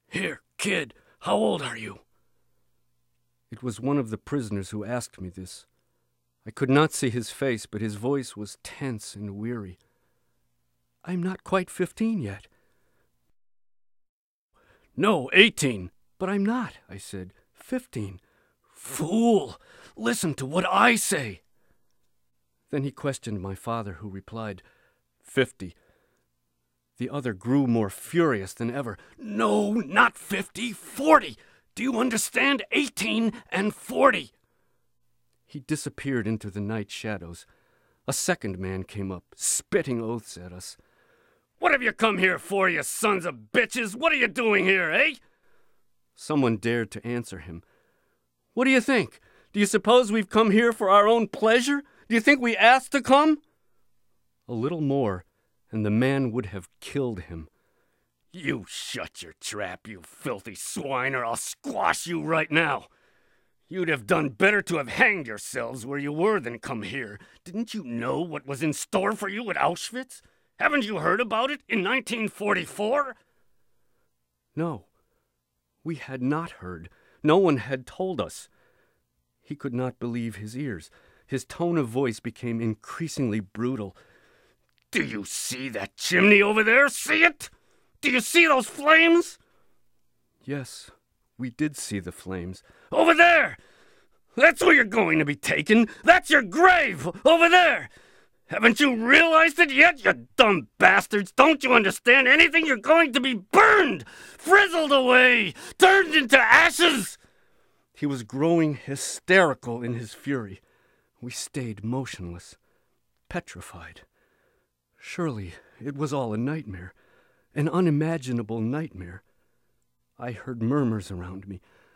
"Here, kid, how old are you?" It was one of the prisoners who asked me this. I could not see his face, but his voice was tense and weary. "I'm not quite 15 yet." "No, 18. "But I'm not," I said. 15. "Fool! Listen to what I say." Then he questioned my father, who replied, 50. The other grew more furious than ever. "No, not 50, 40. Do you understand? 18 and 40. He disappeared into the night shadows. A second man came up, spitting oaths at us. "What have you come here for, you sons of bitches? What are you doing here, eh?" Someone dared to answer him. "What do you think? Do you suppose we've come here for our own pleasure? Do you think we asked to come?" A little more, and the man would have killed him. "You shut your trap, you filthy swine, or I'll squash you right now. You'd have done better to have hanged yourselves where you were than come here. Didn't you know what was in store for you at Auschwitz? Haven't you heard about it in 1944? No, we had not heard. No one had told us. He could not believe his ears. His tone of voice became increasingly brutal. "Do you see that chimney over there? See it? Do you see those flames?" Yes, we did see the flames. "Over there! That's where you're going to be taken! That's your grave! Over there! Haven't you realized it yet, you dumb bastards? Don't you understand anything? You're going to be burned! Frizzled away! Turned into ashes!" He was growing hysterical in his fury. We stayed motionless, petrified. Surely it was all a nightmare, an unimaginable nightmare. I heard murmurs around me.